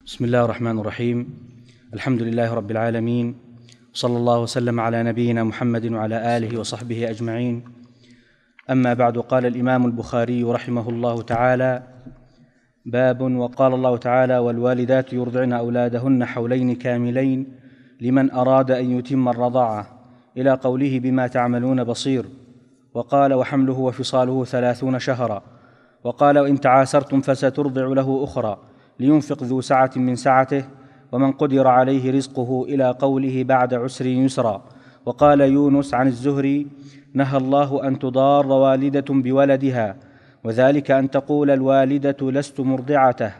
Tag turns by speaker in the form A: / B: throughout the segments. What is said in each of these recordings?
A: بسم الله الرحمن الرحيم. الحمد لله رب العالمين، صلى الله وسلم على نبينا محمد وعلى آله وصحبه أجمعين. أما بعد، قال الإمام البخاري رحمه الله تعالى: باب. وقال الله تعالى: والوالدات يرضعن أولادهن حولين كاملين لمن أراد أن يتم الرضاعة، إلى قوله: بما تعملون بصير. وقال: وحمله وفصاله 30 شهرا. وقال: وإن تعاسرتم فسترضع له أخرى لينفق ذو سعة من سعته، ومن قدر عليه رزقه، إلى قوله: بعد عسر يسرا. وقال يونس عن الزهري: نهى الله أن تضار والدة بولدها، وذلك أن تقول الوالدة: لست مرضعته،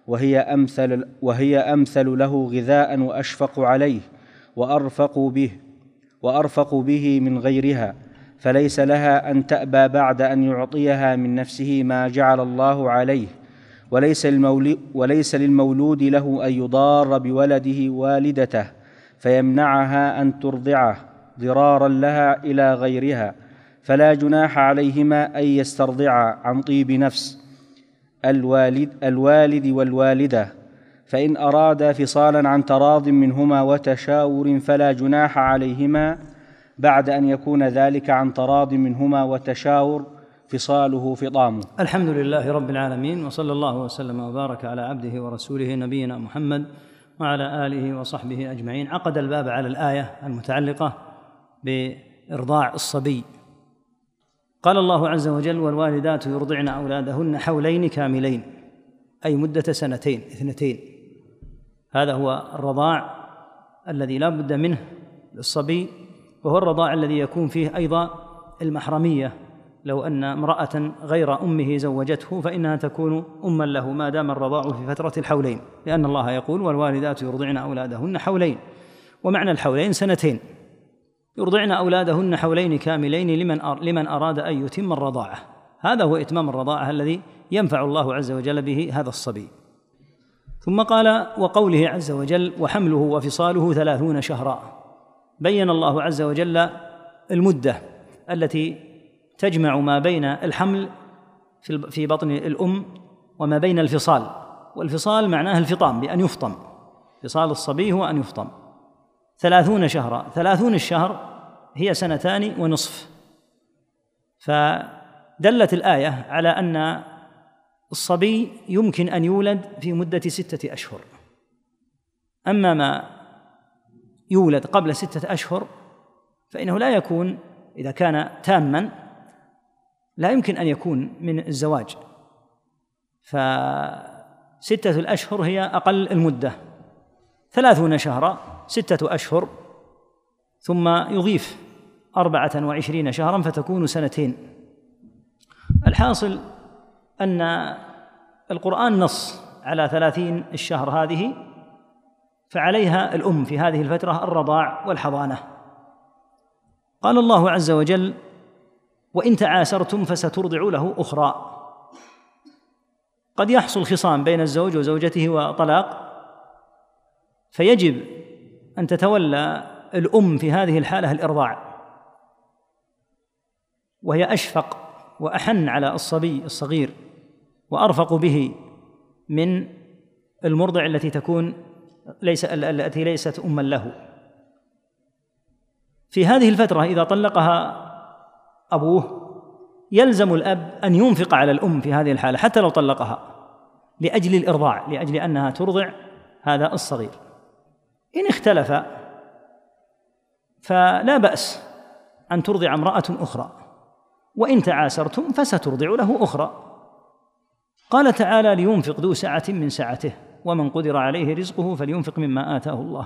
A: وهي أمثل له غذاء وأشفق عليه وأرفق به من غيرها، فليس لها أن تأبى بعد أن يعطيها من نفسه ما جعل الله عليه، وليس للمولود له أن يضار بولده والدته فيمنعها أن ترضعه ضرارا لها إلى غيرها، فلا جناح عليهما أن يسترضعا عن طيب نفس الوالد والوالدة، فإن أرادا فصالا عن تراض منهما وتشاور فلا جناح عليهما بعد أن يكون ذلك عن تراض منهما وتشاور فصاله فطامه.
B: الحمد لله رب العالمين، وصلى الله وسلم وبارك على عبده ورسوله نبينا محمد وعلى آله وصحبه أجمعين. عقد الباب على الآية المتعلقة بإرضاع الصبي. قال الله عز وجل: والوالدات يرضعن أولادهن حولين كاملين، أي مدة 2 هذا هو الرضاع الذي لا بد منه للصبي، وهو الرضاع الذي يكون فيه أيضا المحرمية. لو أن امرأة غير أمه زوجته فإنها تكون أما له ما دام الرضاع في فترة الحولين، لأن الله يقول: والوالدات يرضعن أولادهن حولين، ومعنى الحولين 2. يرضعن أولادهن حولين كاملين لمن أراد أن يتم الرضاعة. هذا هو إتمام الرضاعة الذي ينفع الله عز وجل به هذا الصبي. ثم قال: وقوله عز وجل: وحمله وفصاله 30 شهرا. بين الله عز وجل المدة التي تجمع ما بين الحمل في بطن الأم وما بين الفصال، والفصال معناه الفطام، بأن يفطم. فصال الصبي هو أن يفطم. 30 شهرا، 30 الشهر هي 2.5. فدلت الآية على أن الصبي يمكن أن يولد في مدة 6 أشهر. أما ما يولد قبل 6 أشهر فإنه لا يكون، إذا كان تاماً لا يمكن أن يكون من الزواج. ف6 الأشهر هي أقل المدة. 30 شهرا 6 أشهر، ثم يضيف 24 شهرا فتكون 2. الحاصل أن القرآن نص على 30 الشهر هذه، فعليها الأم في هذه الفترة الرضاع والحضانة. قال الله عز وجل: وإن تعاسرتم فسترضع له أخرى. قد يحصل خصام بين الزوج وزوجته وطلاق، فيجب أن تتولى الأم في هذه الحالة الإرضاع، وهي أشفق وأحن على الصبي الصغير وأرفق به من المرضع التي ليست أما له. في هذه الفترة إذا طلقها أبوه يلزم الأب أن ينفق على الأم في هذه الحالة حتى لو طلقها، لأجل الإرضاع، لأجل أنها ترضع هذا الصغير. إن اختلف فلا بأس أن ترضع امرأة أخرى، وإن تعاسرتم فسترضع له أخرى. قال تعالى: لينفق ذو سعة من سعته، ومن قدر عليه رزقه فلينفق مما آتاه الله.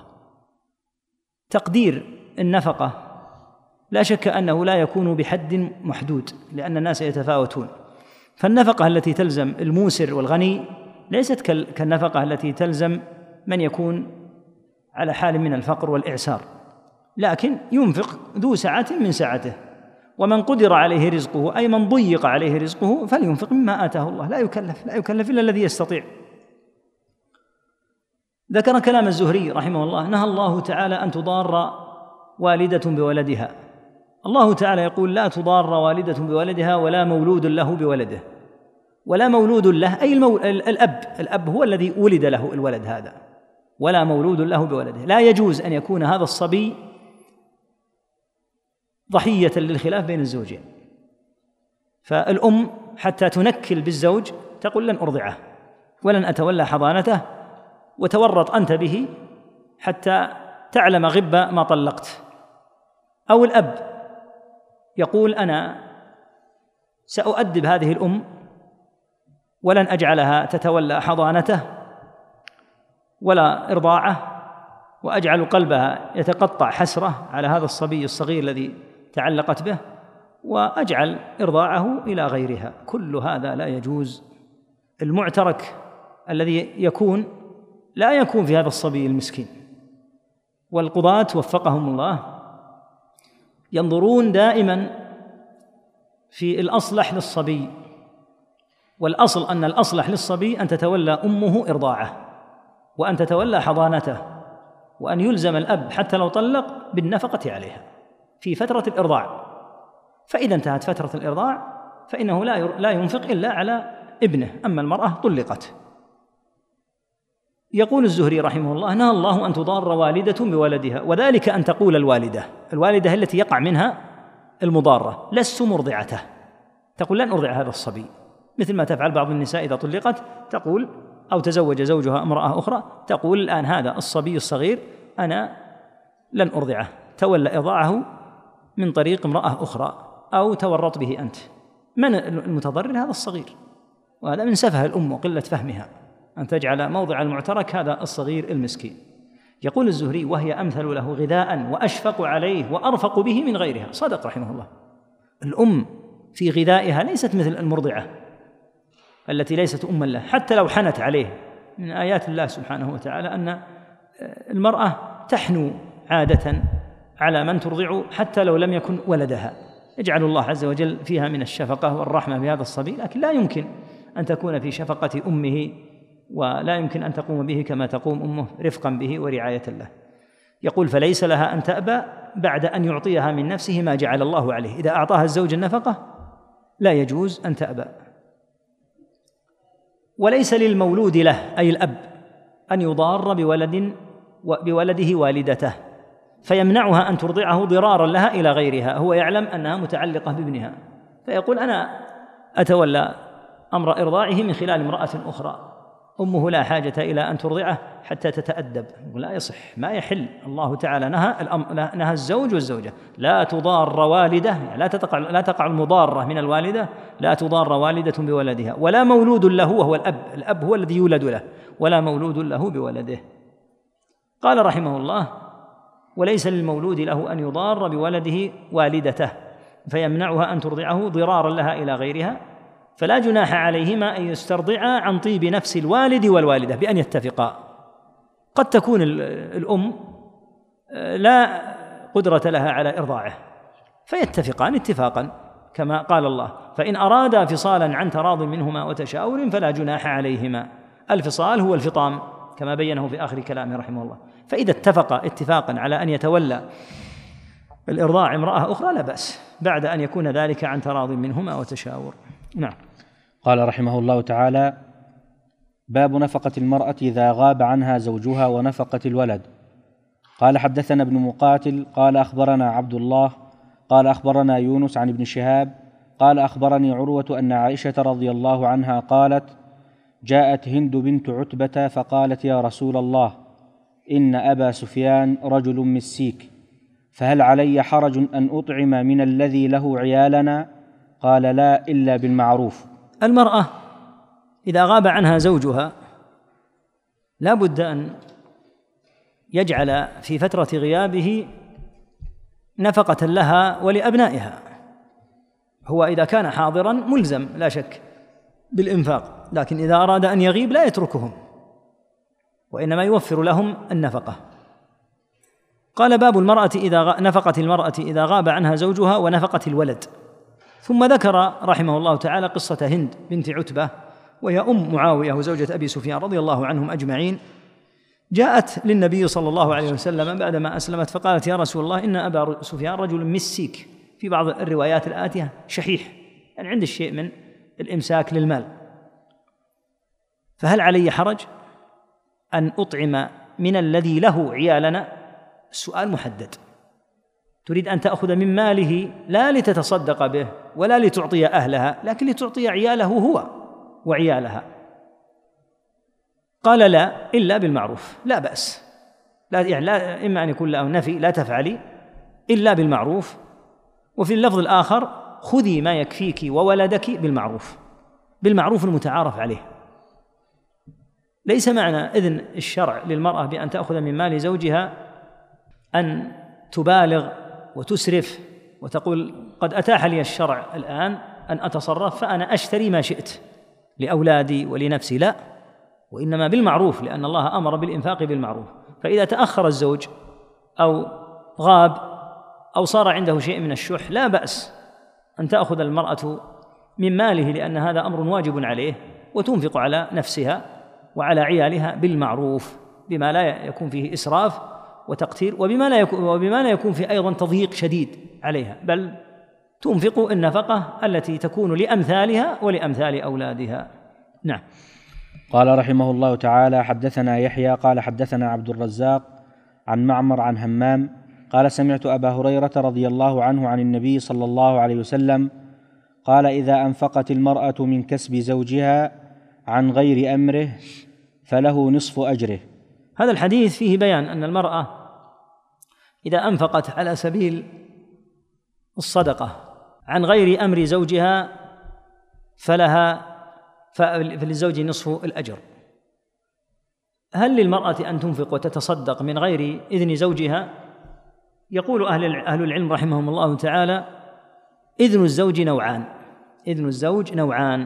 B: تقدير النفقة لا شك أنه لا يكون بحد محدود، لأن الناس يتفاوتون. فالنفقة التي تلزم الموسر والغني ليست كالنفقة التي تلزم من يكون على حال من الفقر والإعسار، لكن ينفق ذو سعة من سعته، ومن قدر عليه رزقه أي من ضيق عليه رزقه فلينفق مما آتاه الله. لا يكلف إلا الذي يستطيع. ذكر كلام الزهري رحمه الله: نهى الله تعالى أن تضار والدة بولدها. الله تعالى يقول: لا تضار والدة بولدها ولا مولود له بولده. ولا مولود له، أي الأب هو الذي ولد له الولد هذا، ولا مولود له بولده. لا يجوز أن يكون هذا الصبي ضحية للخلاف بين الزوجين، فالأم حتى تنكل بالزوج تقول لن أرضعه ولن أتولى حضانته، وتورط أنت به حتى تعلم غب ما طلقت. أو الأب يقول أنا سأؤدب هذه الأم ولن أجعلها تتولى حضانته ولا إرضاعه، وأجعل قلبها يتقطع حسرة على هذا الصبي الصغير الذي تعلقت به، وأجعل إرضاعه إلى غيرها. كل هذا لا يجوز. المعترك الذي يكون لا يكون في هذا الصبي المسكين. والقضاة وفقهم الله ينظرون دائما في الأصلح للصبي، والأصل أن الأصلح للصبي أن تتولى أمه إرضاعه، وأن تتولى حضانته، وأن يلزم الأب حتى لو طلق بالنفقة عليها في فترة الإرضاع. فإذا انتهت فترة الإرضاع فإنه لا ينفق إلا على ابنه. أما المرأة طلقت. يقول الزهري رحمه الله: نهى الله أن تضار والدة بولدها، وذلك أن تقول الوالدة التي يقع منها المضارة: لست مرضعته، تقول لن أرضع هذا الصبي، مثل ما تفعل بعض النساء إذا طلقت تقول، أو تزوج زوجها امرأة أخرى، تقول الآن هذا الصبي الصغير أنا لن أرضعه، تولى إرضاعه من طريق امرأة أخرى أو تورط به أنت. من المتضرر؟ هذا الصغير. وهذا من سفه الأم وقلة فهمها أن تجعل موضع المعترك هذا الصغير المسكين. يقول الزهري: وهي أمثل له غذاء وأشفق عليه وأرفق به من غيرها. صدق رحمه الله. الأم في غذائها ليست مثل المرضعة التي ليست أما له، حتى لو حنت عليه. من آيات الله سبحانه وتعالى أن المرأة تحنو عادة على من ترضع حتى لو لم يكن ولدها، يجعل الله عز وجل فيها من الشفقة والرحمة بهذا الصبي، لكن لا يمكن أن تكون في شفقة أمه، ولا يمكن أن تقوم به كما تقوم أمه رفقا به ورعاية له. يقول: فليس لها أن تأبى بعد أن يعطيها من نفسه ما جعل الله عليه. إذا أعطاها الزوج النفقة لا يجوز أن تأبى. وليس للمولود له أي الأب أن يضار بولده والدته فيمنعها أن ترضعه ضرارا لها إلى غيرها. هو يعلم أنها متعلقة بابنها، فيقول أنا أتولى أمر إرضاعه من خلال امرأة أخرى، أمه لا حاجة إلى أن ترضعه حتى تتأدب. لا يصح، ما يحل. الله تعالى نهى الزوج والزوجة: لا تضار والدة، يعني لا تقع المضارة من الوالدة، لا تضار والدة بولدها، ولا مولود له، وهو الأب هو الذي يولد له، ولا مولود له بولده. قال رحمه الله: وليس للمولود له أن يضار بولده والدته فيمنعها أن ترضعه ضرارا لها إلى غيرها، فلا جناح عليهما أن يسترضعا عن طيب نفس الوالد والوالدة بأن يتفقا. قد تكون الأم لا قدرة لها على إرضاعه فيتفقان اتفاقا كما قال الله: فإن أرادا فصالا عن تراض منهما وتشاور فلا جناح عليهما. الفصال هو الفطام كما بينه في آخر كلامه رحمه الله. فإذا اتفقا اتفاقا على أن يتولى الإرضاع امرأة أخرى لا بأس، بعد أن يكون ذلك عن تراض منهما وتشاور. نعم.
A: قال رحمه الله تعالى: باب نفقة المرأة إذا غاب عنها زوجها ونفقة الولد. قال: حدثنا ابن مقاتل قال أخبرنا عبد الله قال أخبرنا يونس عن ابن شهاب قال أخبرني عروة أن عائشة رضي الله عنها قالت: جاءت هند بنت عتبة فقالت: يا رسول الله، إن أبا سفيان رجل مسيك، فهل علي حرج أن أطعم من الذي له عيالنا؟ قال: لا، إلا بالمعروف.
B: المرأة إذا غاب عنها زوجها لا بد أن يجعل في فترة غيابه نفقة لها ولأبنائها. هو إذا كان حاضرا ملزم لا شك بالإنفاق، لكن إذا أراد أن يغيب لا يتركهم، وإنما يوفر لهم النفقة. قال: باب نفقة المرأة إذا غاب عنها زوجها ونفقة الولد. ثم ذكر رحمه الله تعالى قصة هند بنت عتبة، وهي أم معاوية وزوجة أبي سفيان رضي الله عنهم أجمعين. جاءت للنبي صلى الله عليه وسلم بعدما أسلمت فقالت: يا رسول الله، إن أبا سفيان رجل مسيك، في بعض الروايات الآتية شحيح، يعني عنده الشيء من الإمساك للمال، فهل علي حرج أن أطعم من الذي له عيالنا؟ السؤال محدد. تريد أن تأخذ من ماله لا لتتصدق به ولا لتعطي أهلها، لكن لتعطي عياله هو وعيالها. قال لا إلا بالمعروف، لا بأس، لا يعني لا، إما أن يكون له نفي لا تفعلي إلا بالمعروف. وفي اللفظ الآخر خذي ما يكفيك وولدك بالمعروف، بالمعروف المتعارف عليه. ليس معنى إذن الشرع للمرأة بأن تأخذ من مال زوجها أن تبالغ وتسرف وتقول قد أتاح لي الشرع الآن أن أتصرف فأنا أشتري ما شئت لأولادي ولنفسي، لا، وإنما بالمعروف، لأن الله أمر بالإنفاق بالمعروف. فإذا تأخر الزوج أو غاب أو صار عنده شيء من الشح لا بأس أن تأخذ المرأة من ماله، لأن هذا أمر واجب عليه، وتنفق على نفسها وعلى عيالها بالمعروف، بما لا يكون فيه إسراف وتقتير، وبما لا يكون فيه أيضا تضييق شديد عليها، بل تنفق النفقة التي تكون لأمثالها ولأمثال أولادها. نعم.
A: قال رحمه الله تعالى: حدثنا يحيى قال حدثنا عبد الرزاق عن معمر عن همام قال: سمعت أبا هريرة رضي الله عنه عن النبي صلى الله عليه وسلم قال: إذا أنفقت المرأة من كسب زوجها عن غير أمره فله نصف أجره.
B: هذا الحديث فيه بيان أن المرأة إذا أنفقت على سبيل الصدقة عن غير أمر زوجها فللزوج نصف الأجر. هل للمرأة أن تنفق وتتصدق من غير إذن زوجها؟ يقول أهل العلم رحمهم الله تعالى: إذن الزوج نوعان. إذن الزوج نوعان: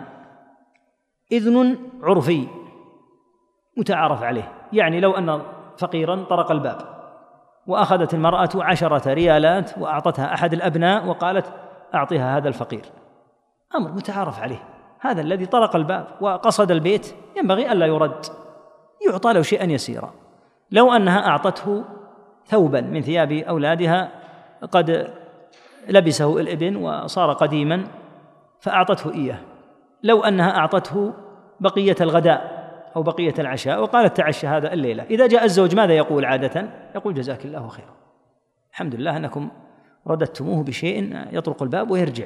B: إذن عرفي متعارف عليه، يعني لو أن فقيرا طرق الباب وأخذت المرأة 10 ريالات وأعطتها أحد الأبناء وقالت أعطيها هذا الفقير، أمر متعارف عليه. هذا الذي طرق الباب وقصد البيت ينبغي ألا يرد، يعطى له شيئا يسيرا. لو أنها أعطته ثوبا من ثياب أولادها قد لبسه الابن وصار قديما فأعطته إياه، لو أنها أعطته بقية الغداء أو بقية العشاء وقالت تعشى هذا الليلة، إذا جاء الزوج ماذا يقول عادة؟ يقول جزاك الله خيرا، الحمد لله أنكم رددتموه بشيء يطرق الباب ويرجع.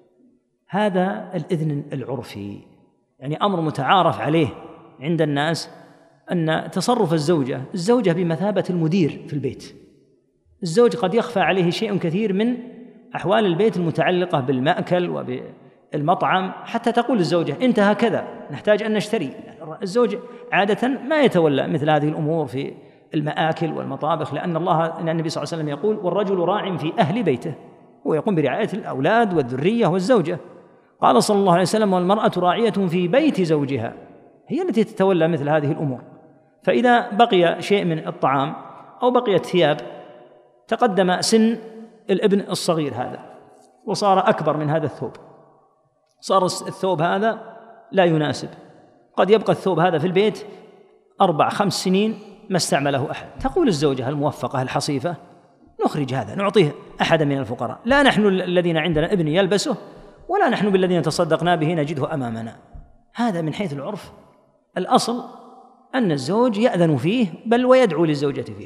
B: هذا الإذن العرفي، يعني أمر متعارف عليه عند الناس أن تصرف الزوجة بمثابة المدير في البيت. الزوج قد يخفى عليه شيء كثير من أحوال البيت المتعلقة بالمأكل وبالمطعم، حتى تقول الزوجة أنت هكذا نحتاج أن نشتري. الزوج عادة ما يتولى مثل هذه الأمور في المآكل والمطابخ، لأن النبي صلى الله عليه وسلم يقول: والرجل راع في أهل بيته، هو يقوم برعاية الأولاد والذرية والزوجة. قال صلى الله عليه وسلم: والمرأة راعية في بيت زوجها، هي التي تتولى مثل هذه الأمور. فإذا بقي شيء من الطعام أو بقيت ثياب، تقدم سن الابن الصغير هذا وصار أكبر من هذا الثوب، صار الثوب هذا لا يناسب، قد يبقى الثوب هذا في البيت 4-5 سنين ما استعمله أحد، تقول الزوجة الموفقة الحصيفة: نخرج هذا نعطيه أحدا من الفقراء، لا نحن الذين عندنا ابن يلبسه ولا نحن بالذين تصدقنا به نجده أمامنا. هذا من حيث العرف الأصل أن الزوج يأذن فيه بل ويدعو للزوجة فيه.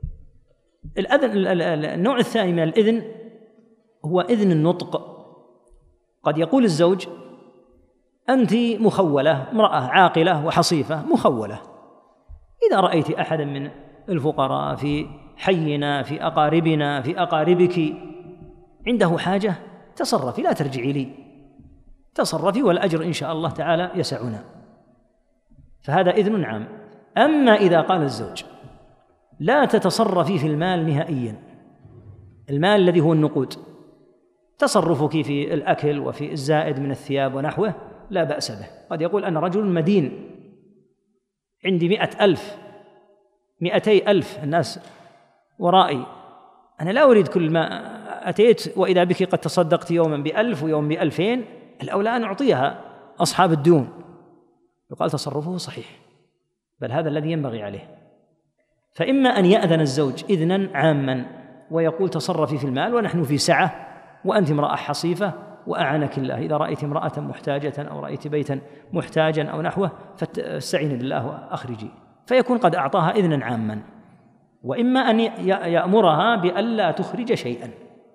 B: النوع الثاني من الإذن هو إذن النطق. قد يقول الزوج: أنت مخولة، امرأة عاقلة وحصيفة مخولة، إذا رأيت أحدا من الفقراء في حينا في أقاربنا في أقاربك عنده حاجة تصرفي، لا ترجعي لي، تصرفي والأجر إن شاء الله تعالى يسعنا. فهذا إذن عام. أما إذا قال الزوج: لا تتصرفي في المال نهائيا، المال الذي هو النقود، تصرفك في الأكل وفي الزائد من الثياب ونحوه لا بأس به. قد يقول: أنا رجل مدين، عندي 100,000 200,000 الناس ورائي، أنا لا أريد كل ما أتيت وإذا بك قد تصدقت يوما ب1,000 ويوم ب2,000، الأولى أن أعطيها أصحاب الديون. يقال: تصرفه صحيح، بل هذا الذي ينبغي عليه. فإما أن يأذن الزوج إذنا عاما ويقول: تصرفي في المال ونحن في سعة وأنت امرأة حصيفة وأعنك الله. إذا رأيت امرأة محتاجة أو رأيت بيتا محتاجا أو نحوه فاستعين بالله وأخرجي، فيكون قد أعطاها إذنا عاما. وإما أن يأمرها بألا تخرج شيئا.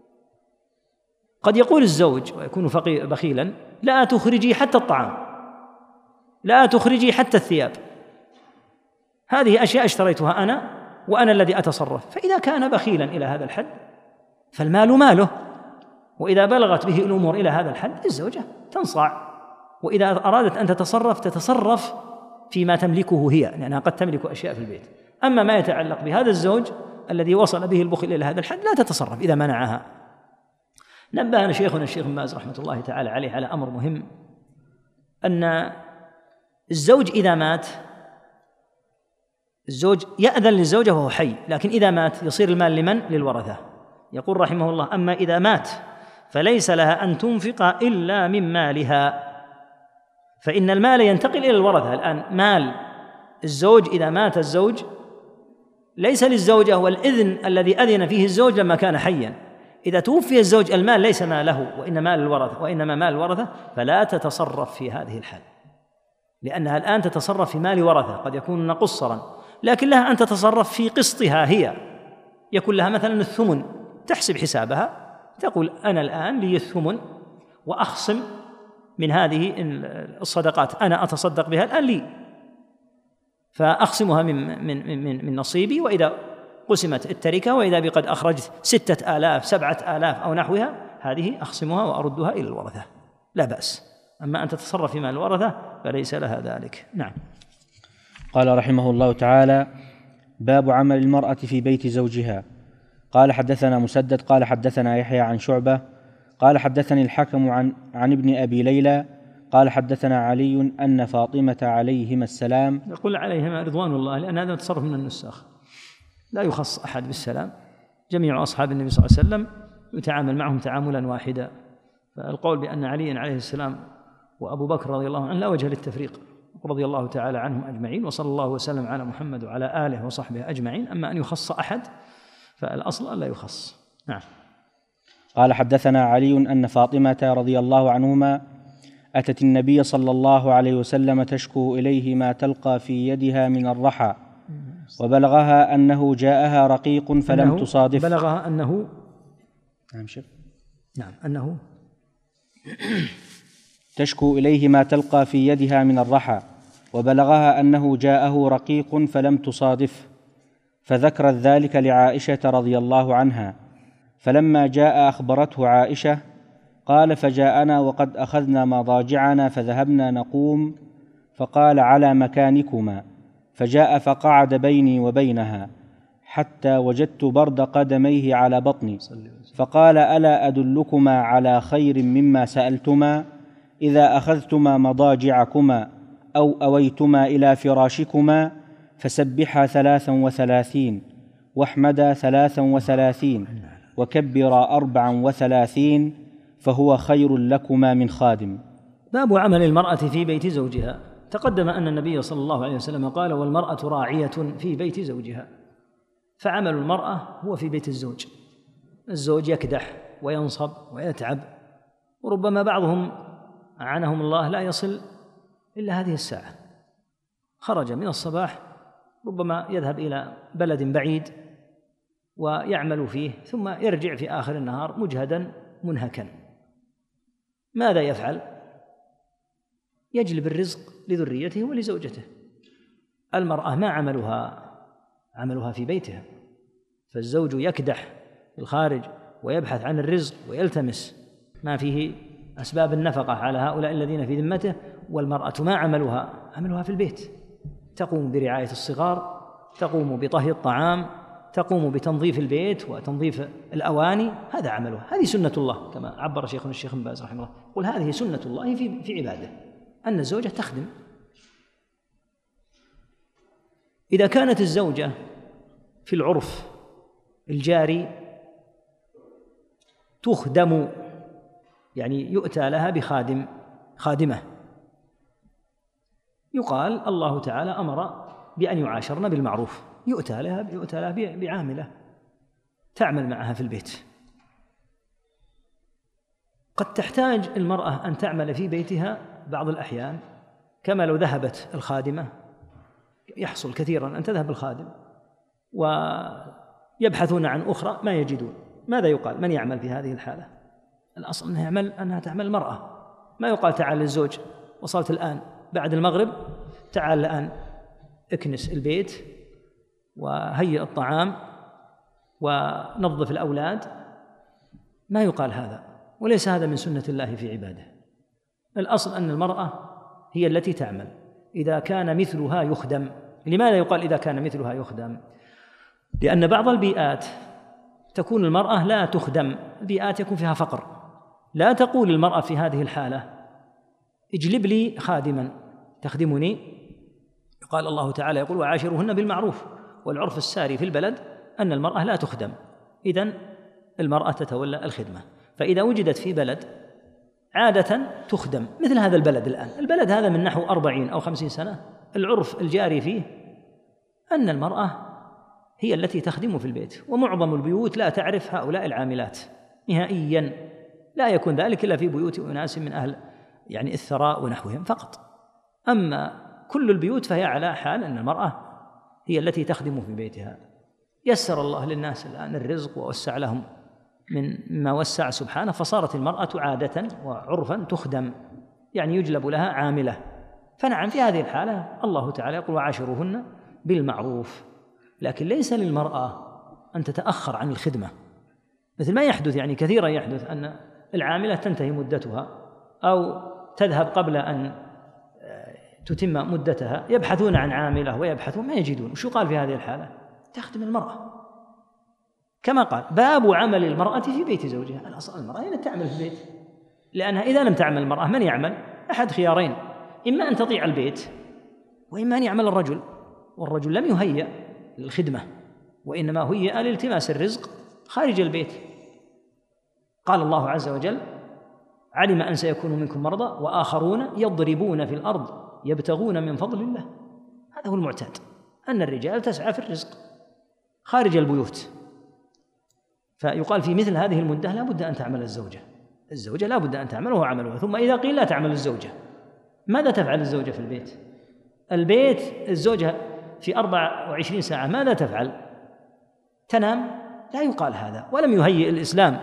B: قد يقول الزوج ويكون بخيلا: لا تخرجي حتى الطعام، لا تخرجي حتى الثياب، هذه أشياء اشتريتها أنا وأنا الذي أتصرف. فإذا كان بخيلا إلى هذا الحد فالمال ماله، وإذا بلغت به الأمور إلى هذا الحد الزوجة تنصاع، وإذا أرادت أن تتصرف فيما تملكه هي، لأنها قد تملك أشياء في البيت. أما ما يتعلق بهذا الزوج الذي وصل به البخل إلى هذا الحد لا تتصرف إذا منعها. نبهنا شيخنا الشيخ بن باز رحمة الله تعالى عليه على أمر مهم، أن الزوج إذا مات، الزوج يأذن للزوجة وهو حي، لكن إذا مات يصير المال لمن؟ للورثة. يقول رحمه الله: أما إذا مات فليس لها أن تنفق إلا من مالها، فإن المال ينتقل إلى الورثة. الآن مال الزوج إذا مات الزوج ليس للزوجة، والإذن الذي أذن فيه الزوج لما كان حيا. إذا توفي الزوج المال ليس ماله وإنما مال الورثة، فلا تتصرف في هذه الحال، لأنها الآن تتصرف في مال ورثة قد يكون قصرا، لكن لها أن تتصرف في قسطها هي. يكون لها مثلا الثمن، تحسب حسابها، تقول: أنا الآن لي الثمن وأخصم من هذه الصدقات، أنا أتصدق بها الآن لي، فأخصمها من نصيبي، وإذا قسمت التركة وإذا بقد أخرجت 6,000 7,000 أو نحوها، هذه أخصمها وأردها إلى الورثة، لا بأس. أما أن تتصرف في مال الورثة فليس لها ذلك. نعم.
A: قال رحمه الله تعالى: باب عمل المرأة في بيت زوجها. قال حدثنا مسدد قال حدثنا يحيى عن شعبة قال حدثني الحكم عن ابن أبي ليلى قال حدثنا علي أن فاطمة عليهما السلام.
B: يقول عليهما رضوان الله، لأن هذا تصرف من النساخ، لا يخص أحد بالسلام، جميع أصحاب النبي صلى الله عليه وسلم يتعامل معهم تعاملا واحدا. فالقول بأن علي عليه السلام وأبو بكر رضي الله عنه لا وجه للتفريق، رضي الله تعالى عنهم أجمعين، وصلى الله وسلم على محمد وعلى آله وصحبه أجمعين. أما أن يخص أحد فالأصل لا يخص. نعم.
A: قال حدثنا علي أن فاطمة رضي الله عنهما أتت النبي صلى الله عليه وسلم تشكو إليه ما تلقى في يدها من الرحى، وبلغها أنه جاءها رقيق فلم تصادف.
B: بلغها أنه
A: نعم
B: أنه
A: تشكو إليه ما تلقى في يدها من الرحى، وبلغها أنه جاءه رقيق فلم تصادف، فذكرت ذلك لعائشة رضي الله عنها، فلما جاء أخبرته عائشة قال: فجاءنا وقد أخذنا مضاجعنا فذهبنا نقوم، فقال: على مكانكما، فجاء فقعد بيني وبينها حتى وجدت برد قدميه على بطني، فقال: ألا أدلكما على خير مما سألتما؟ إذا أخذتما مضاجعكما أو أويتما إلى فراشكما فسبحا 33 واحمدا 33 وكبرا 34 فهو خير لكما من خادم.
B: باب عمل المرأة في بيت زوجها. تقدم أن النبي صلى الله عليه وسلم قال: والمرأة راعية في بيت زوجها. فعمل المرأة هو في بيت الزوج. الزوج يكدح وينصب ويتعب، وربما بعضهم أعانهم الله لا يصل إلا هذه الساعة، خرج من الصباح ربما يذهب إلى بلد بعيد ويعمل فيه، ثم يرجع في آخر النهار مجهدا منهكا. ماذا يفعل؟ يجلب الرزق لذريته ولزوجته. المرأة ما عملها في بيتها، فالزوج يكدح في الخارج ويبحث عن الرزق ويلتمس ما فيه أسباب النفقة على هؤلاء الذين في ذمته، والمرأة ما عملها في البيت، تقوم برعاية الصغار، تقوم بطهي الطعام، تقوم بتنظيف البيت وتنظيف الأواني، هذا عملها. هذه سنة الله كما عبر شيخنا الشيخ بن باز رحمه الله، يقول: هذه سنة الله في عباده، أن الزوجة تخدم. إذا كانت الزوجة في العرف الجاري تخدم، يعني يؤتى لها خادمة، يقال الله تعالى أمر بأن يعاشرن بالمعروف، يؤتى لها بعاملة تعمل معها في البيت. قد تحتاج المرأة أن تعمل في بيتها بعض الأحيان، كما لو ذهبت الخادمة. يحصل كثيرا أن تذهب الخادم ويبحثون عن أخرى ما يجدون. ماذا يقال؟ من يعمل في هذه الحالة؟ الأصل أنها تعمل المرأة. ما يقال تعال للزوج وصلت الآن بعد المغرب، تعال الآن اكنس البيت وهيئ الطعام ونظف الأولاد. ما يقال هذا، وليس هذا من سنة الله في عباده. الأصل أن المرأة هي التي تعمل إذا كان مثلها يخدم. لماذا يقال إذا كان مثلها يخدم؟ لأن بعض البيئات تكون المرأة لا تخدم، البيئات يكون فيها فقر. لا تقول المرأة في هذه الحالة اجلب لي خادما تخدمني. قال الله تعالى يقول وعاشرهن بالمعروف، والعرف الساري في البلد أن المرأة لا تخدم، إذن المرأة تتولى الخدمة. فإذا وجدت في بلد عادة تخدم مثل هذا البلد الآن، البلد هذا من نحو 40 أو 50 سنة، العرف الجاري فيه أن المرأة هي التي تخدم في البيت، ومعظم البيوت لا تعرف هؤلاء العاملات نهائيا. لا يكون ذلك إلا في بيوت أناس من أهل يعني الثراء ونحوهم فقط. أما كل البيوت فهي على حال أن المرأة هي التي تخدم في بيتها. يسر الله للناس الآن الرزق ووسع لهم من ما وسع سبحانه، فصارت المرأة عادة وعرفا تخدم، يعني يجلب لها عاملة. فنعم في هذه الحالة الله تعالى يقول وعاشروهن بالمعروف. لكن ليس للمرأة أن تتأخر عن الخدمة، مثل ما يحدث يعني كثيرا يحدث أن العاملة تنتهي مدتها أو تذهب قبل أن تتم مدتها، يبحثون عن عاملة ويبحثون ما يجدون. وشو قال في هذه الحالة؟ تخدم المرأة، كما قال باب عمل المرأة في بيت زوجها. الأصل المرأة هي تعمل في البيت، لأنها إذا لم تعمل المرأة من يعمل؟ أحد خيارين، إما أن تطيع البيت وإما أن يعمل الرجل، والرجل لم يهيأ للخدمة وإنما هيأ لالتماس الرزق خارج البيت. قال الله عز وجل علم أن سيكون منكم مرضى وآخرون يضربون في الأرض يبتغون من فضل الله. هذا هو المعتاد، أن الرجال تسعى في الرزق خارج البيوت. فيقال في مثل هذه المدة لا بد أن تعمل الزوجة لا بد أن تعمل وهو عملها. ثم إذا قيل لا تعمل الزوجة، ماذا تفعل الزوجة في البيت؟ الزوجة في 24 ساعة ماذا تفعل؟ تنام؟ لا يقال هذا، ولم يهيئ الإسلام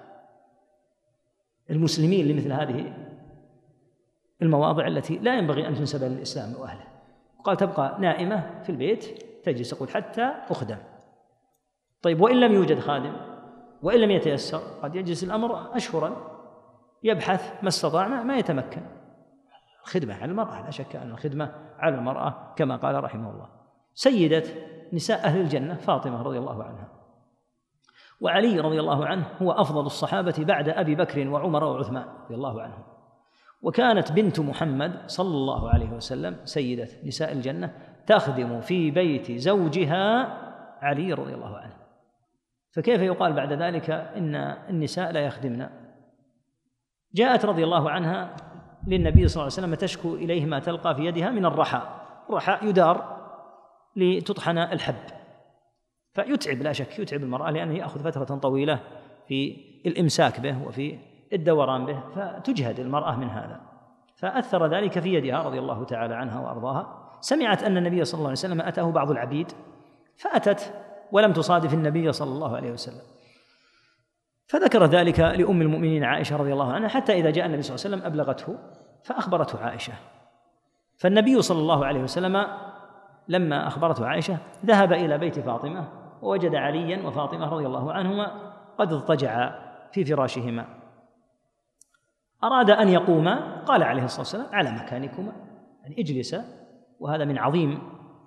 B: المسلمين لمثل هذه المواضع التي لا ينبغي أن تنسب للإسلام وأهله. قال تبقى نائمة في البيت تجلس تقول حتى أخدم. طيب وإن لم يوجد خادم وإن لم يتيسر، قد يجلس الأمر أشهرا يبحث ما استطاع ما يتمكن. الخدمة على المرأة، لا شك أن الخدمة على المرأة كما قال رحمه الله. سيدة نساء أهل الجنة فاطمة رضي الله عنها، وعلي رضي الله عنه هو أفضل الصحابة بعد أبي بكر وعمر وعثمان رضي الله عنهم. وكانت بنت محمد صلى الله عليه وسلم سيدة نساء الجنة تخدم في بيت زوجها علي رضي الله عنه. فكيف يقال بعد ذلك إن النساء لا يخدمن؟ جاءت رضي الله عنها للنبي صلى الله عليه وسلم تشكو إليه ما تلقى في يدها من الرحى يدار لتطحن الحب، فيتعب لا شك، يتعب المرأة لأنه يأخذ فترة طويلة في الإمساك به وفي الدوران به، فتجهد المرأة من هذا. فأثر ذلك في يدها رضي الله تعالى عنها وأرضاها. سمعت أن النبي صلى الله عليه وسلم أتاه بعض العبيد، فأتت ولم تصادف النبي صلى الله عليه وسلم، فذكر ذلك لأم المؤمنين عائشة رضي الله عنها، حتى إذا جاء النبي صلى الله عليه وسلم أبلغته فأخبرته عائشة. فالنبي صلى الله عليه وسلم لما أخبرته عائشة ذهب إلى بيت فاطمة ووجد عليا وفاطمة رضي الله عنهما قد اضطجعا في فراشهما. أراد أن يقوما، قال عليه الصلاة والسلام على مكانكما، يعني اجلسا. وهذا من عظيم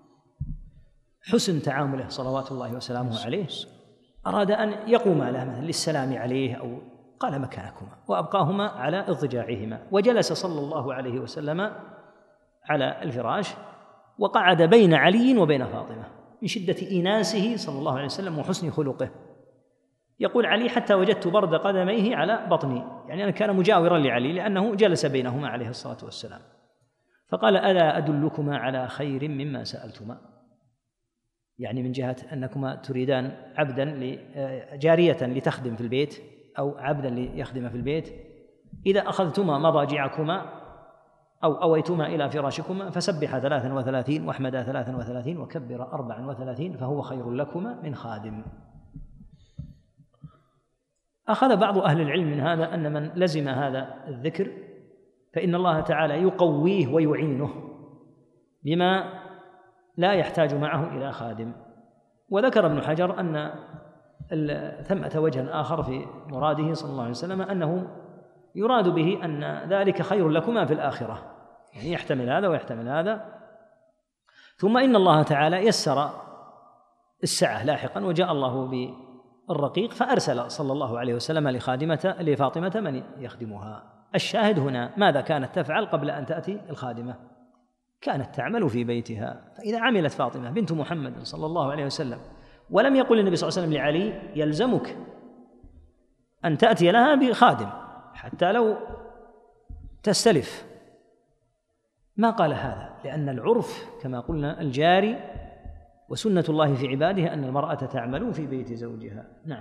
B: حسن تعامله صلوات الله وسلامه عليه. أراد أن يقوما له مثلا للسلام عليه، أو قال مكانكما، وأبقاهما على اضطجاعهما. وجلس صلى الله عليه وسلم على الفراش وقعد بين علي وبين فاطمة من شدة إيناسه صلى الله عليه وسلم وحسن خلقه. يقول علي حتى وجدت برد قدميه على بطني، يعني أنا كان مجاورا لعلي لأنه جلس بينهما عليه الصلاة والسلام. فقال ألا أدلكما على خير مما سألتما، يعني من جهة أنكما تريدان عبدا جارية لتخدم في البيت أو عبدا ليخدم في البيت. إذا أخذتما مضاجعكما أو أويتما إلى فراشكما فسبحا 33 واحمدا 33 وكبر 34 فهو خير لكما من خادم. أخذ بعض أهل العلم من هذا أن من لزم هذا الذكر فإن الله تعالى يقويه ويعينه بما لا يحتاج معه إلى خادم. وذكر ابن حجر أن ثمة وجه آخر في مراده صلى الله عليه وسلم أنه يراد به أن ذلك خير لكما في الآخرة، يعني يحتمل هذا ويحتمل هذا. ثم إن الله تعالى يسر السعة لاحقا وجاء الله بالرقيق فأرسل صلى الله عليه وسلم لفاطمة من يخدمها. الشاهد هنا ماذا كانت تفعل قبل أن تأتي الخادمة؟ كانت تعمل في بيتها. فإذا عملت فاطمة بنت محمد صلى الله عليه وسلم ولم يقل النبي صلى الله عليه وسلم لعلي يلزمك أن تأتي لها بخادم حتى لو تستلف، ما قال هذا، لأن العرف كما قلنا الجاري وسنة الله في عباده أن المرأة تعمل في بيت زوجها. نعم.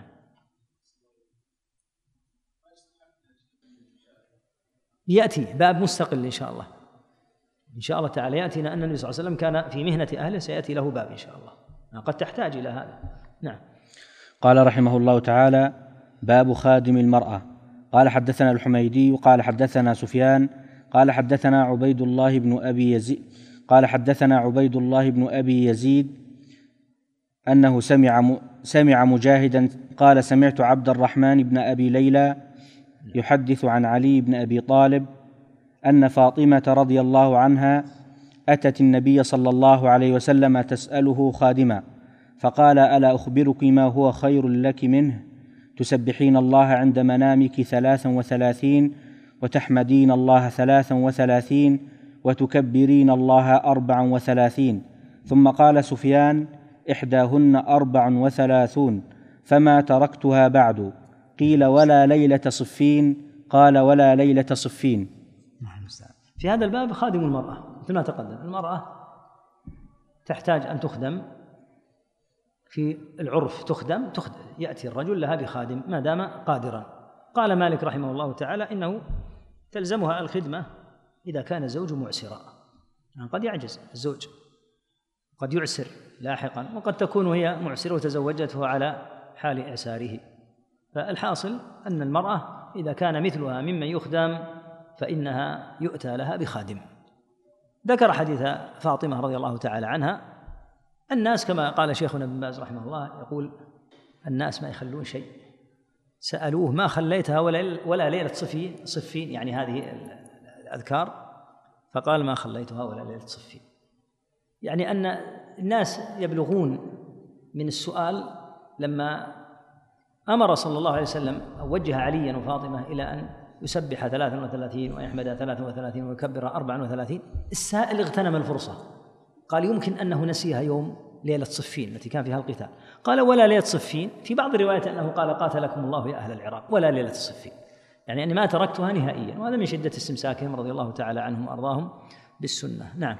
B: يأتي باب مستقل إن شاء الله، إن شاء الله تعالى يأتينا أن النبي صلى الله عليه وسلم كان في مهنة أهله، سيأتي له باب إن شاء الله قد تحتاج إلى هذا. نعم.
A: قال رحمه الله تعالى: باب خادم المرأة. قال حدثنا الحميدي قال حدثنا سفيان قال حدثنا عبيد الله بن أبي يزيد أنه سمع مجاهدا قال: سمعت عبد الرحمن بن أبي ليلى يحدث عن علي بن أبي طالب أن فاطمة رضي الله عنها أتت النبي صلى الله عليه وسلم تسأله خادما، فقال: ألا أخبرك ما هو خير لك منه؟ تسبحين الله عند منامك 33 وتحمدين الله 33 وتكبرين الله 34. ثم قال سفيان: إحداهن 34 فما تركتها بعد. قيل: ولا ليلة صفين؟ قال: ولا ليلة صفين.
B: في هذا الباب خادم المرأة مثل ما تقدم. المرأة تحتاج أن تخدم في العرف، تخدم يأتي الرجل لها بخادم ما دام قادرا. قال مالك رحمه الله تعالى إنه تلزمها الخدمة إذا كان الزوج معسرا، يعني قد يعجز الزوج، قد يعسر لاحقا، وقد تكون هي معسرة وتزوجته على حال إعساره. فالحاصل أن المرأة إذا كان مثلها ممن يخدم فإنها يؤتى لها بخادم. ذكر حديث فاطمة رضي الله تعالى عنها. الناس كما قال شيخنا ابن باز رحمه الله يقول: الناس ما يخلون شيء، سألوه: ما خليتها ولا ليلة صفين، يعني هذه الأذكار، فقال: ما خليتها ولا ليلة صفين. يعني أن الناس يبلغون من السؤال لما أمر صلى الله عليه وسلم أو وجه عليا وفاطمة إلى أن يسبح 33 ويحمد 33 ويكبر 34. السائل اغتنم الفرصة، قال: يمكن أنه نسيها يوم ليلة صفين التي كان فيها القتال. قال: ولا ليلة صفين. في بعض الروايات أنه قال: قاتلكم الله يا أهل العراق، ولا ليلة صفين، يعني أني ما تركتها نهائيا. وهذا من شدة استمساكهم رضي الله تعالى عنهم وأرضاهم بالسنة. نعم.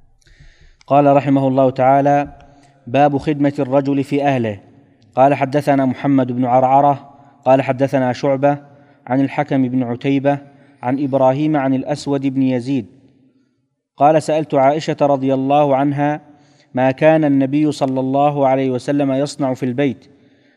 A: قال رحمه الله تعالى: باب خدمة الرجل في أهله. قال حدثنا محمد بن عرعرة قال حدثنا شعبة عن الحكم بن عتيبة عن إبراهيم عن الأسود بن يزيد قال: سألت عائشة رضي الله عنها: ما كان النبي صلى الله عليه وسلم يصنع في البيت؟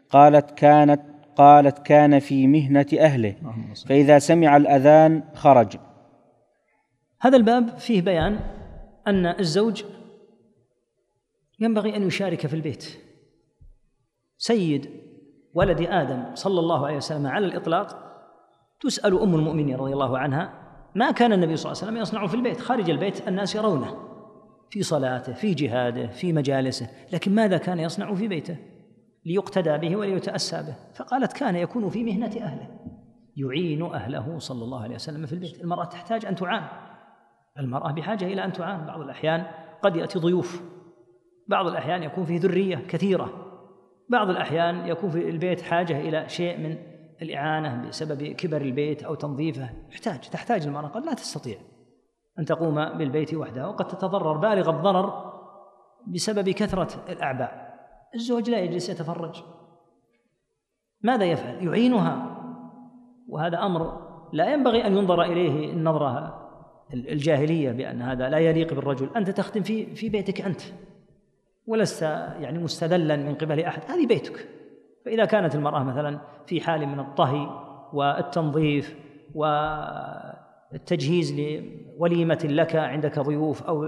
A: قالت: كان في مهنة أهله، فإذا سمع الأذان خرج.
B: هذا الباب فيه بيان أن الزوج ينبغي أن يشارك في البيت. سيد ولد آدم صلى الله عليه وسلم على الإطلاق تسأل أم المؤمنين رضي الله عنها: ما كان النبي صلى الله عليه وسلم يصنع في البيت؟ خارج البيت الناس يرونه في صلاته، في جهاده، في مجالسه، لكن ماذا كان يصنع في بيته ليقتدى به وليتأسى به؟ فقالت: كان يكون في مهنة أهله، يعين أهله صلى الله عليه وسلم في البيت. المرأة تحتاج أن تعان، المرأة بحاجة إلى أن تعان. بعض الأحيان قد يأتي ضيوف، بعض الأحيان يكون فيه ذرية كثيرة، بعض الأحيان يكون في البيت حاجة إلى شيء من الإعانة بسبب كبر البيت أو تنظيفه. تحتاج المرأة، قد لا تستطيع أن تقوم بالبيت وحدها، وقد تتضرر بالغ الضرر بسبب كثرة الأعباء. الزوج لا يجلس يتفرج، ماذا يفعل؟ يعينها، وهذا أمر لا ينبغي أن ينظر إليه النظرة الجاهلية بأن هذا لا يليق بالرجل. أنت تخدم في بيتك أنت، ولست يعني مستذلا من قبل أحد، هذه بيتك. فإذا كانت المرأة مثلا في حال من الطهي والتنظيف والتجهيز لوليمة لك عندك ضيوف أو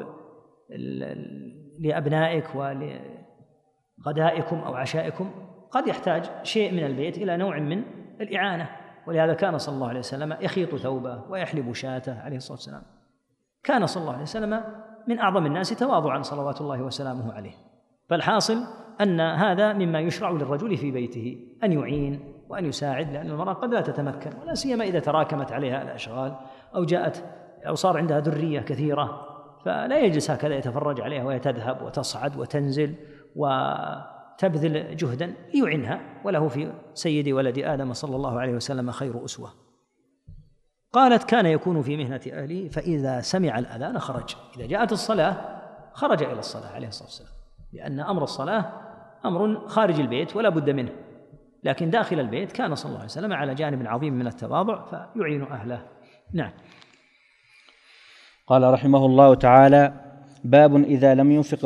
B: لأبنائك ولغدائكم أو عشائكم، قد يحتاج شيء من البيت إلى نوع من الإعانة. ولهذا كان صلى الله عليه وسلم يخيط ثوبه ويحلب شاته عليه الصلاة والسلام. كان صلى الله عليه وسلم من أعظم الناس تواضعا صلوات الله وسلامه عليه. فالحاصل أن هذا مما يشرع للرجل في بيته، أن يعين وأن يساعد، لأن المرأة قد لا تتمكن، ولا سيما إذا تراكمت عليها الأشغال أو جاءت أو صار عندها ذرية كثيرة، فلا يجلس هكذا يتفرج عليها وهي تذهب وتصعد وتنزل وتبذل جهدا ليعنها. وله في سيد ولد آدم صلى الله عليه وسلم خير أسوة. قالت: كان يكون في مهنة أهله فإذا سمع الأذان خرج. إذا جاءت الصلاة خرج إلى الصلاة عليه الصلاة والسلام، لأن أمر الصلاة أمر خارج البيت ولا بد منه، لكن داخل البيت كان صلى الله عليه وسلم على جانب عظيم من التواضع فيعين أهله. نعم.
A: قال رحمه الله تعالى: باب إذا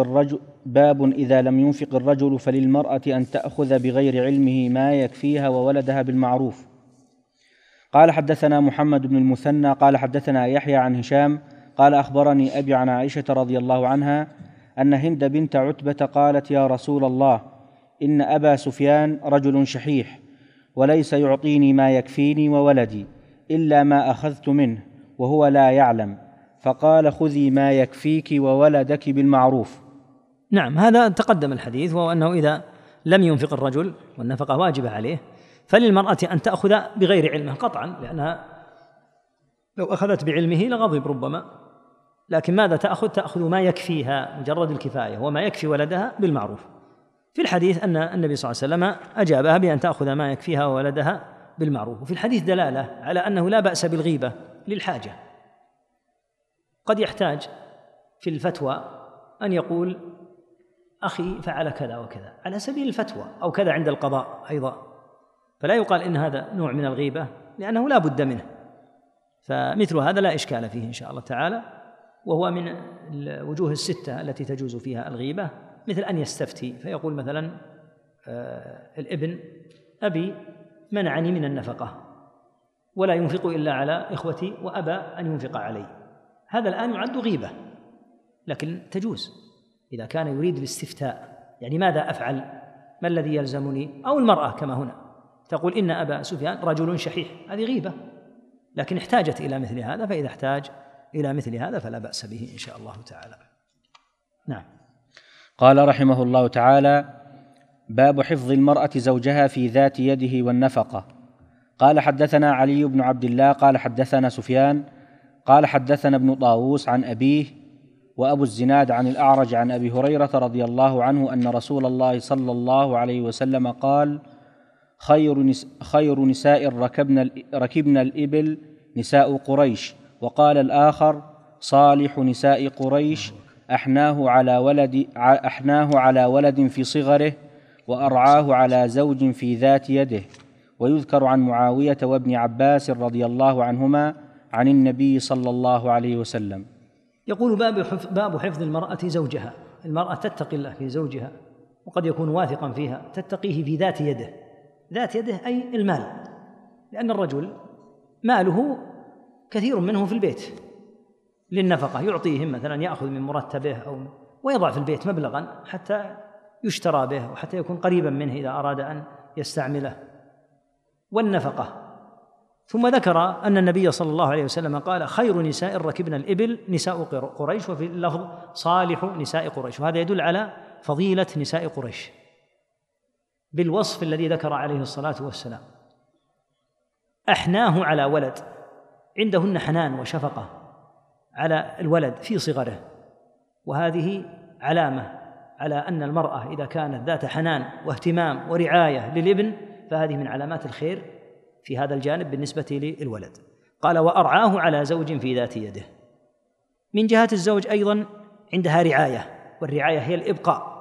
A: لم ينفق الرجل فللمرأة أن تأخذ بغير علمه ما يكفيها وولدها بالمعروف. قال: حدثنا محمد بن المثنى قال حدثنا يحيى عن هشام قال: أخبرني أبي عن عائشة رضي الله عنها أن هند بنت عتبة قالت: يا رسول الله، إن أبا سفيان رجل شحيح، وليس يعطيني ما يكفيني وولدي إلا ما أخذت منه وهو لا يعلم، فقال: خذي ما يكفيك وولدك بالمعروف.
B: نعم، هذا تقدم الحديث، وهو أنه إذا لم ينفق الرجل والنفقة واجبة عليه فللمرأة أن تأخذ بغير علمه قطعا، لأنها لو أخذت بعلمه لغضب ربما. لكن ماذا تأخذ ما يكفيها، مجرد الكفاية، وما يكفي ولدها بالمعروف. في الحديث أن النبي صلى الله عليه وسلم أجابها بأن تأخذ ما يكفيها وولدها بالمعروف. وفي الحديث دلالة على أنه لا بأس بالغيبة للحاجة. قد يحتاج في الفتوى أن يقول: أخي فعل كذا وكذا، على سبيل الفتوى، أو كذا عند القضاء أيضا، فلا يقال إن هذا نوع من الغيبة لأنه لا بد منه. فمثل هذا لا إشكال فيه إن شاء الله تعالى، وهو من الوجوه الستة التي تجوز فيها الغيبة، مثل أن يستفتي فيقول مثلا: الابن أبي منعني من النفقة ولا ينفق إلا على إخوتي وأبى أن ينفق علي. هذا الآن يعد غيبة، لكن تجوز إذا كان يريد الاستفتاء، يعني ماذا أفعل، ما الذي يلزمني. أو المرأة كما هنا تقول: إن أبا سفيان رجل شحيح، هذه غيبة، لكن احتاجت إلى مثل هذا، فإذا احتاج إلى مثل هذا فلا بأس به إن شاء الله تعالى. نعم.
A: قال رحمه الله تعالى: باب حفظ المرأة زوجها في ذات يده والنفقة. قال: حدثنا علي بن عبد الله قال حدثنا سفيان قال حدثنا ابن طاووس عن أبيه وأبو الزناد عن الأعرج عن أبي هريرة رضي الله عنه أن رسول الله صلى الله عليه وسلم قال: خير نساء ركبن الإبل نساء قريش. وقال الآخر: صالح نساء قريش أحناه على ولد في صغره وأرعاه على زوج في ذات يده. ويذكر عن معاوية وابن عباس رضي الله عنهما عن النبي صلى الله عليه وسلم.
B: يقول: باب حفظ المرأة زوجها. المرأة تتقي الله في زوجها، وقد يكون واثقا فيها، تتقيه في ذات يده. ذات يده أي المال، لأن الرجل ماله كثير منه في البيت للنفقة، يعطيهم مثلا، يأخذ من مرتبه ويضع في البيت مبلغا حتى يشترى به وحتى يكون قريبا منه إذا أراد أن يستعمله، والنفقة. ثم ذكر أن النبي صلى الله عليه وسلم قال: خير نساء ركبن الإبل نساء قريش، وفي اللفظ صالح نساء قريش. وهذا يدل على فضيلة نساء قريش بالوصف الذي ذكر عليه الصلاة والسلام. أحناه على ولد، عندهن حنان وشفقة على الولد في صغره، وهذه علامة على أن المرأة إذا كانت ذات حنان واهتمام ورعاية للابن فهذه من علامات الخير في هذا الجانب بالنسبة للولد. قال: وأرعاه على زوج في ذات يده. من جهة الزوج أيضا عندها رعاية، والرعاية هي الإبقاء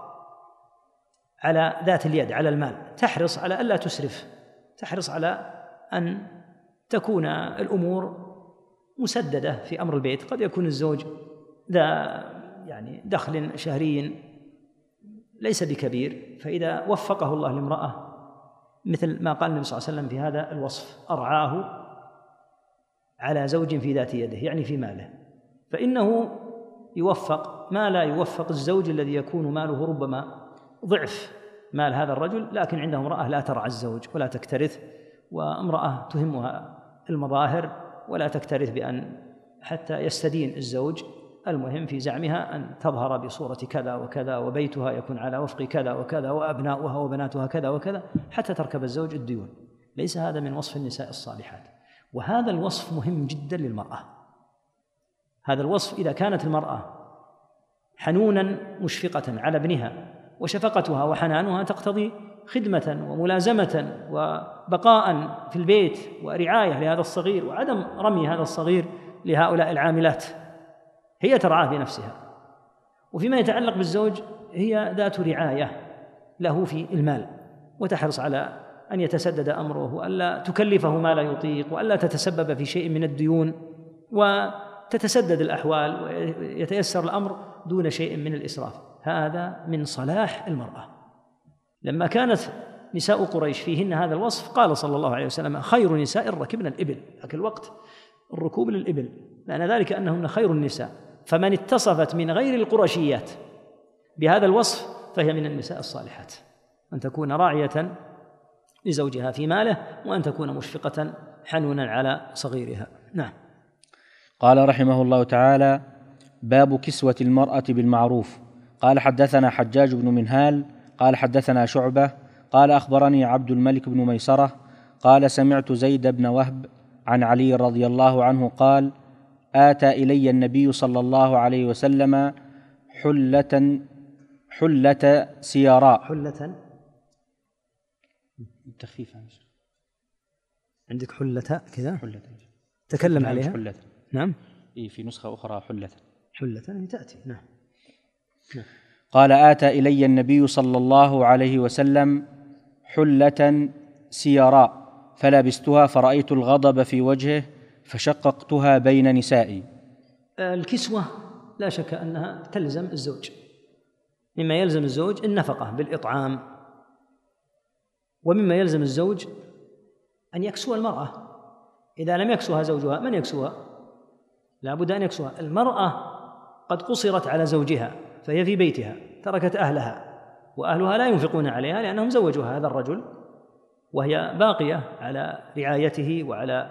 B: على ذات اليد، على المال، تحرص على ألا تسرف، تحرص على أن تكون الأمور مسددة في أمر البيت. قد يكون الزوج ذا يعني دخل شهري ليس بكبير، فإذا وفقه الله لامرأة مثل ما قال النبي صلى الله عليه وسلم في هذا الوصف: أرعاه على زوج في ذات يده، يعني في ماله، فإنه يوفق ما لا يوفق الزوج الذي يكون ماله ربما ضعف مال هذا الرجل، لكن عنده امرأة لا ترعى الزوج ولا تكترث، وامرأة تهمها المظاهر ولا تكترث بأن حتى يستدين الزوج. المهم في زعمها أن تظهر بصورة كذا وكذا، وبيتها يكون على وفق كذا وكذا، وأبناؤها وبناتها كذا وكذا، حتى تركب الزوج الديون. ليس هذا من وصف النساء الصالحات، وهذا الوصف مهم جدا للمرأة. هذا الوصف إذا كانت المرأة حنونا مشفقة على ابنها، وشفقتها وحنانها تقتضي خدمة وملازمة وبقاء في البيت ورعاية لهذا الصغير، وعدم رمي هذا الصغير لهؤلاء العاملات، هي ترعاه بنفسها. وفيما يتعلق بالزوج هي ذات رعاية له في المال، وتحرص على أن يتسدد أمره، وألا تكلفه ما لا يطيق، وألا تتسبب في شيء من الديون، وتتسدد الأحوال ويتيسر الأمر دون شيء من الإسراف. هذا من صلاح المرأة. لما كانت نساء قريش فيهن هذا الوصف قال صلى الله عليه وسلم: خير نساء ركبن الإبل. ذاك الوقت الركوب للإبل، معنى ذلك أنهن خير النساء. فمن اتصفت من غير القرشيات بهذا الوصف فهي من النساء الصالحات، أن تكون راعية لزوجها في ماله، وأن تكون مشفقة حنونا على صغيرها. نعم.
A: قال رحمه الله تعالى: باب كسوة المرأة بالمعروف. قال حدثنا حجاج بن منهال قال حدثنا شعبة قال أخبرني عبد الملك بن ميسرة قال سمعت زيد بن وهب عن علي رضي الله عنه قال: آتى إلي النبي صلى الله عليه وسلم حلة سيراء.
B: حلة
A: تخفيف
B: عندك حلة كذا،
A: حلة
B: تكلم عليها.
A: حلة.
B: نعم.
A: في نسخة أخرى حلة
B: تأتي. نعم.
A: قال: آتى إلي النبي صلى الله عليه وسلم حلة سيراء فلبستها فرأيت الغضب في وجهه فشققتها بين نسائي.
B: الكسوة لا شك أنها تلزم الزوج، مما يلزم الزوج النفقة بالإطعام، ومما يلزم الزوج أن يكسو المرأة. إذا لم يكسوها زوجها من يكسوها؟ لا بد أن يكسوها. المرأة قد قصرت على زوجها، فهي في بيتها تركت أهلها، وأهلها لا ينفقون عليها لأنهم زوجوها هذا الرجل، وهي باقية على رعايته وعلى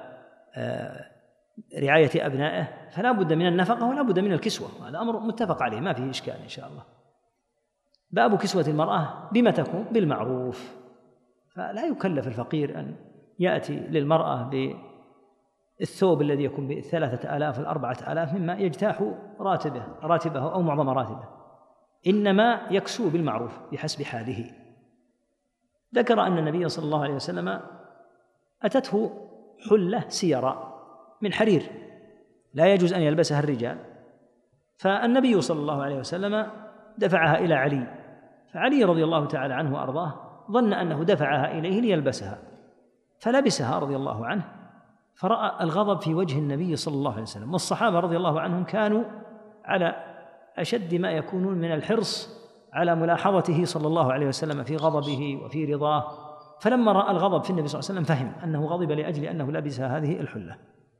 B: رعاية أبنائه، فلا بد من النفقة ولا بد من الكسوة. هذا أمر متفق عليه ما فيه إشكال إن شاء الله. باب كسوة المرأة بما تكون بالمعروف، فلا يكلف الفقير أن يأتي للمرأة بالثوب الذي يكون ب3,000 و4,000 مما يجتاح راتبه أو معظم راتبه، إنما يكسو بالمعروف بحسب حاله. ذكر أن النبي صلى الله عليه وسلم أتته حلة سيراء من حرير لا يجوز أن يلبسها الرجال، فالنبي صلى الله عليه وسلم دفعها إلى علي، فعلي رضي الله تعالى عنه وأرضاه ظن أنه دفعها إليه ليلبسها، فلبسها رضي الله عنه، فرأى الغضب في وجه النبي صلى الله عليه وسلم. والصحابة رضي الله عنهم كانوا على أشد ما يكونون من الحرص على ملاحظته صلى الله عليه وسلم في غضبه وفي رضاه، فلما رأى الغضب في النبي صلى الله عليه وسلم فهم أنه غضب لأجل أنه لبس هذه الحلة،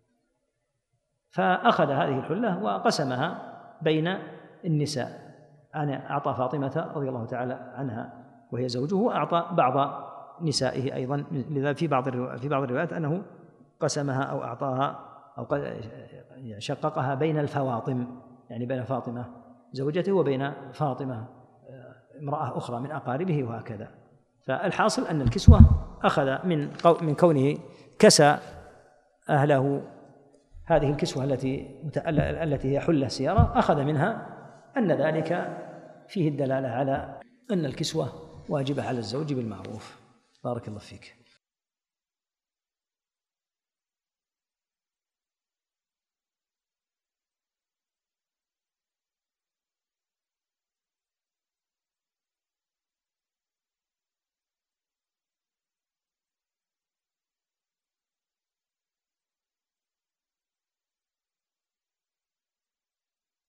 B: فأخذ هذه الحلة وقسمها بين النساء. أنا أعطى فاطمة رضي الله تعالى عنها وهي زوجه، وأعطى بعض نسائه أيضا، لذا في بعض الروايات أنه قسمها أو أعطاها أو شققها بين الفواطم، يعني بين فاطمة زوجته وبين فاطمة امرأة أخرى من أقاربه وهكذا. فالحاصل أن الكسوة أخذ من كونه كسى أهله هذه الكسوة التي هي حلة سيارة، أخذ منها أن ذلك فيه الدلالة على أن الكسوة واجبة على الزوج بالمعروف. بارك الله فيك.